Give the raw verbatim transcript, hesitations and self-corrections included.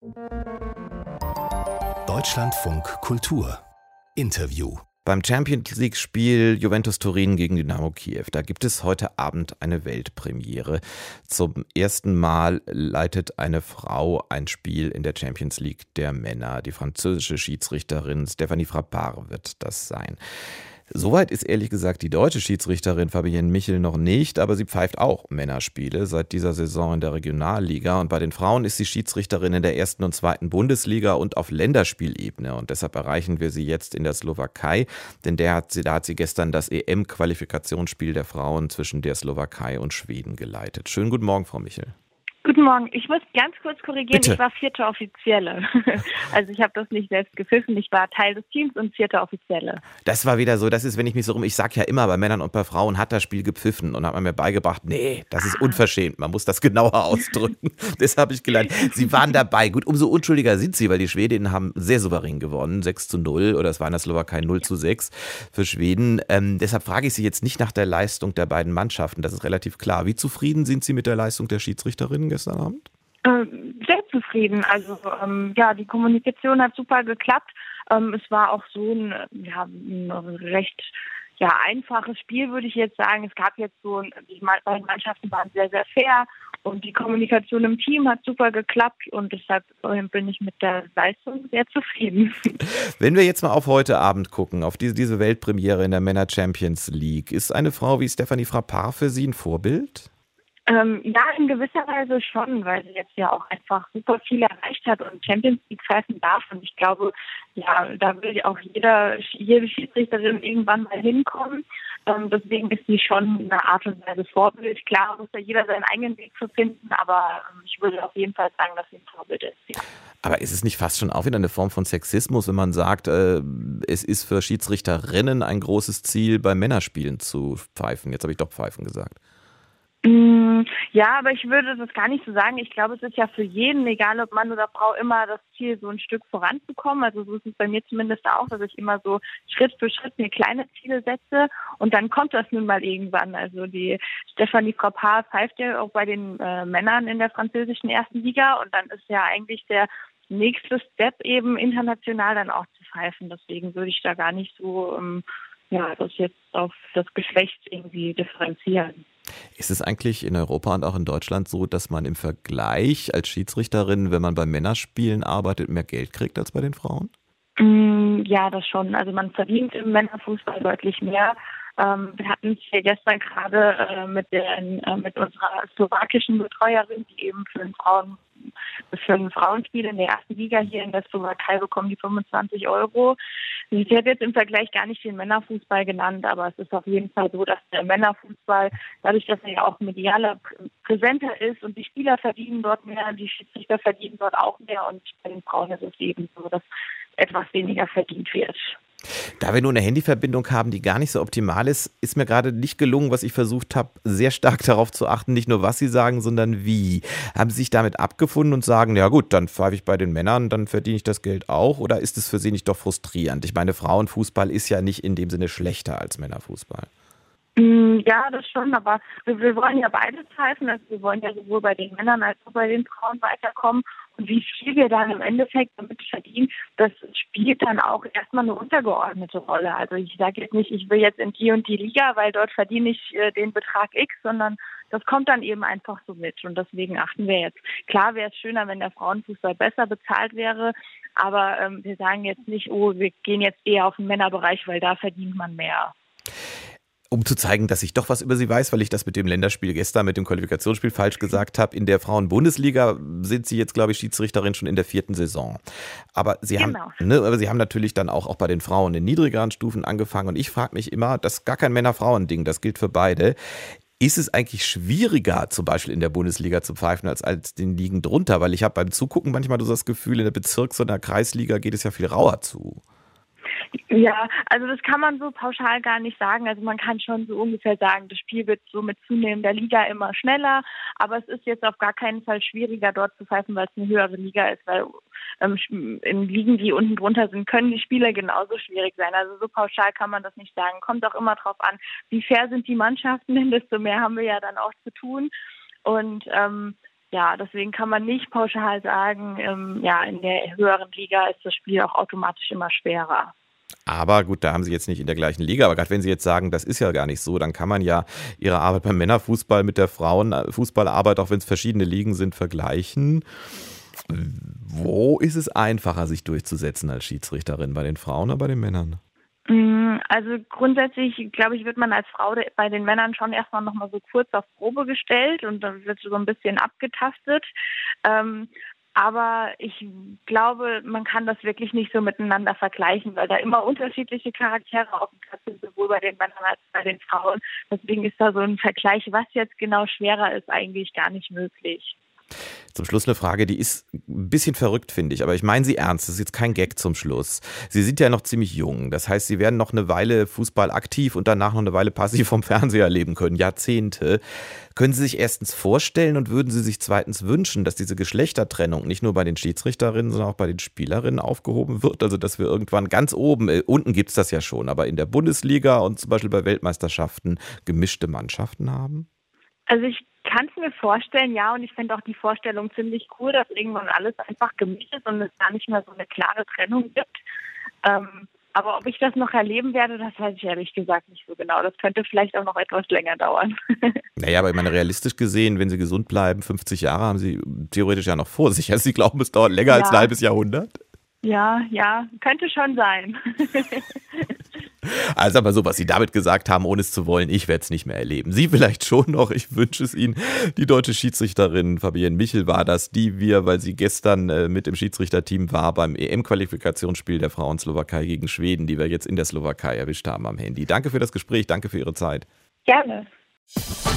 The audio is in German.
Deutschlandfunk Kultur Interview. Beim Champions-League-Spiel Juventus Turin gegen Dynamo Kiew, da gibt es heute Abend eine Weltpremiere. Zum ersten Mal leitet eine Frau ein Spiel in der Champions League der Männer. Die französische Schiedsrichterin Stéphanie Frappart wird das sein. Soweit ist ehrlich gesagt die deutsche Schiedsrichterin Fabienne Michel noch nicht, aber sie pfeift auch Männerspiele seit dieser Saison in der Regionalliga. Und bei den Frauen ist sie Schiedsrichterin in der ersten und zweiten Bundesliga und auf Länderspielebene. Und deshalb erreichen wir sie jetzt in der Slowakei, denn der hat sie, da hat sie gestern das E M-Qualifikationsspiel der Frauen zwischen der Slowakei und Schweden geleitet. Schönen guten Morgen, Frau Michel. Guten Morgen. Ich muss ganz kurz korrigieren, Bitte. Ich war vierte Offizielle. Also ich habe das nicht selbst gepfiffen, ich war Teil des Teams und vierte Offizielle. Das war wieder so, das ist, wenn ich mich so rum, ich sag ja immer, bei Männern und bei Frauen hat das Spiel gepfiffen und hat man mir beigebracht, nee, das ist unverschämt, man muss das genauer ausdrücken. Das habe ich gelernt. Sie waren dabei. Gut, umso unschuldiger sind sie, weil die Schwedinnen haben sehr souverän gewonnen, sechs zu null oder es war in der Slowakei null zu sechs für Schweden. Ähm, deshalb frage ich Sie jetzt nicht nach der Leistung der beiden Mannschaften, das ist relativ klar. Wie zufrieden sind Sie mit der Leistung der Schiedsrichterinnen gestern Abend? Ähm, sehr zufrieden. Also ähm, ja, die Kommunikation hat super geklappt. Ähm, es war auch so ein, ja, ein recht ja, einfaches Spiel, würde ich jetzt sagen. Es gab jetzt so, die beiden Mannschaften waren sehr, sehr fair und die Kommunikation im Team hat super geklappt und deshalb bin ich mit der Leistung sehr zufrieden. Wenn wir jetzt mal auf heute Abend gucken, auf diese, diese Weltpremiere in der Männer Champions League, ist eine Frau wie Stéphanie Frappart für Sie ein Vorbild? Ähm, ja, in gewisser Weise schon, weil sie jetzt ja auch einfach super viel erreicht hat und Champions League pfeifen darf. Und ich glaube, ja, da will auch jeder, jede Schiedsrichterin irgendwann mal hinkommen. Ähm, deswegen ist sie schon eine Art und Weise Vorbild. Klar muss ja jeder seinen eigenen Weg zu finden, aber ähm, ich würde auf jeden Fall sagen, dass sie ein Vorbild ist, ja. Aber ist es nicht fast schon auch wieder eine Form von Sexismus, wenn man sagt, äh, es ist für Schiedsrichterinnen ein großes Ziel, bei Männerspielen zu pfeifen? Jetzt habe ich doch pfeifen gesagt. Ja, aber ich würde das gar nicht so sagen. Ich glaube, es ist ja für jeden, egal ob Mann oder Frau, immer das Ziel, so ein Stück voranzukommen. Also so ist es bei mir zumindest auch, dass ich immer so Schritt für Schritt mir kleine Ziele setze und dann kommt das nun mal irgendwann. Also die Stéphanie Frappart pfeift ja auch bei den äh, Männern in der französischen ersten Liga und dann ist ja eigentlich der nächste Step eben international dann auch zu pfeifen. Deswegen würde ich da gar nicht so, ähm, ja, das jetzt auf das Geschlecht irgendwie differenzieren. Ist es eigentlich in Europa und auch in Deutschland so, dass man im Vergleich als Schiedsrichterin, wenn man bei Männerspielen arbeitet, mehr Geld kriegt als bei den Frauen? Ja, das schon. Also man verdient im Männerfußball deutlich mehr. Ähm, wir hatten es hier gestern gerade äh, mit, den, äh, mit unserer slowakischen Betreuerin, die eben für den Frauen für ein Frauenspiel in der ersten Liga hier in der Slowakei bekommen die fünfundzwanzig Euro. Sie hat jetzt im Vergleich gar nicht den Männerfußball genannt, aber es ist auf jeden Fall so, dass der Männerfußball, dadurch, dass er ja auch medialer präsenter ist und die Spieler verdienen dort mehr, die Schiedsrichter verdienen dort auch mehr und bei den Frauen ist es eben so, dass etwas weniger verdient wird. Da wir nur eine Handyverbindung haben, die gar nicht so optimal ist, ist mir gerade nicht gelungen, was ich versucht habe, sehr stark darauf zu achten, nicht nur was Sie sagen, sondern wie. Haben Sie sich damit abgefunden und sagen, ja gut, dann pfeife ich bei den Männern, dann verdiene ich das Geld auch? Oder ist es für Sie nicht doch frustrierend? Ich meine, Frauenfußball ist ja nicht in dem Sinne schlechter als Männerfußball. Ja, das schon, aber wir, wir wollen ja beide pfeifen, also wir wollen ja sowohl bei den Männern als auch bei den Frauen weiterkommen und wie viel wir dann im Endeffekt damit verdienen, das spielt dann auch erstmal eine untergeordnete Rolle. Also ich sage jetzt nicht, ich will jetzt in die und die Liga, weil dort verdiene ich äh, den Betrag X, sondern das kommt dann eben einfach so mit und deswegen achten wir jetzt. Klar wäre es schöner, wenn der Frauenfußball besser bezahlt wäre, aber ähm, wir sagen jetzt nicht, oh, wir gehen jetzt eher auf den Männerbereich, weil da verdient man mehr. Um zu zeigen, dass ich doch was über Sie weiß, weil ich das mit dem Länderspiel gestern, mit dem Qualifikationsspiel falsch gesagt habe. In der Frauen-Bundesliga sind Sie jetzt, glaube ich, Schiedsrichterin schon in der vierten Saison. Aber Sie Genau. haben, ne, aber Sie haben natürlich dann auch, auch bei den Frauen in niedrigeren Stufen angefangen. Und ich frage mich immer, das ist gar kein Männer-Frauen-Ding, das gilt für beide. Ist es eigentlich schwieriger, zum Beispiel in der Bundesliga zu pfeifen, als als den Ligen drunter? Weil ich habe beim Zugucken manchmal so das Gefühl, in der Bezirks- oder Kreisliga geht es ja viel rauer zu. Ja, also das kann man so pauschal gar nicht sagen. Also man kann schon so ungefähr sagen, das Spiel wird so mit zunehmender Liga immer schneller, aber es ist jetzt auf gar keinen Fall schwieriger dort zu pfeifen, weil es eine höhere Liga ist, weil ähm, in Ligen, die unten drunter sind, können die Spiele genauso schwierig sein. Also so pauschal kann man das nicht sagen. Kommt auch immer drauf an, wie fair sind die Mannschaften, denn desto mehr haben wir ja dann auch zu tun. Und ähm, Ja, deswegen kann man nicht pauschal sagen, ähm, ja, in der höheren Liga ist das Spiel auch automatisch immer schwerer. Aber gut, da haben Sie jetzt nicht in der gleichen Liga. Aber gerade wenn Sie jetzt sagen, das ist ja gar nicht so, dann kann man ja Ihre Arbeit beim Männerfußball mit der Frauenfußballarbeit, auch wenn es verschiedene Ligen sind, vergleichen. Wo ist es einfacher, sich durchzusetzen als Schiedsrichterin? Bei den Frauen oder bei den Männern? Also grundsätzlich, glaube ich, wird man als Frau bei den Männern schon erstmal nochmal so kurz auf Probe gestellt und dann wird so ein bisschen abgetastet. Ähm, aber ich glaube, man kann das wirklich nicht so miteinander vergleichen, weil da immer unterschiedliche Charaktere auf dem Platz sind, sowohl bei den Männern als bei den Frauen. Deswegen ist da so ein Vergleich, was jetzt genau schwerer ist, eigentlich gar nicht möglich. Zum Schluss eine Frage, die ist ein bisschen verrückt, finde ich, aber ich meine sie ernst, das ist jetzt kein Gag zum Schluss. Sie sind ja noch ziemlich jung, das heißt, Sie werden noch eine Weile Fußball aktiv und danach noch eine Weile passiv vom Fernseher erleben können, Jahrzehnte. Können Sie sich erstens vorstellen und würden Sie sich zweitens wünschen, dass diese Geschlechtertrennung nicht nur bei den Schiedsrichterinnen, sondern auch bei den Spielerinnen aufgehoben wird? Also, dass wir irgendwann ganz oben, äh, unten gibt es das ja schon, aber in der Bundesliga und zum Beispiel bei Weltmeisterschaften gemischte Mannschaften haben? Also ich kann es mir vorstellen, ja, und ich finde auch die Vorstellung ziemlich cool, dass irgendwann alles einfach gemischt ist und es gar nicht mehr so eine klare Trennung gibt. Ähm, aber ob ich das noch erleben werde, das weiß ich ehrlich gesagt nicht so genau. Das könnte vielleicht auch noch etwas länger dauern. Naja, aber ich meine, realistisch gesehen, wenn Sie gesund bleiben, fünfzig Jahre haben Sie theoretisch ja noch vor sich. Also Sie glauben, es dauert länger Ja. als ein halbes Jahrhundert? Ja, ja, könnte schon sein. Also aber so, was Sie damit gesagt haben, ohne es zu wollen, ich werde es nicht mehr erleben. Sie vielleicht schon noch, ich wünsche es Ihnen. Die deutsche Schiedsrichterin Fabienne Michel war das, die wir, weil sie gestern äh, mit im Schiedsrichterteam war, beim E M-Qualifikationsspiel der Frauen Slowakei gegen Schweden, die wir jetzt in der Slowakei erwischt haben am Handy. Danke für das Gespräch, danke für Ihre Zeit. Gerne.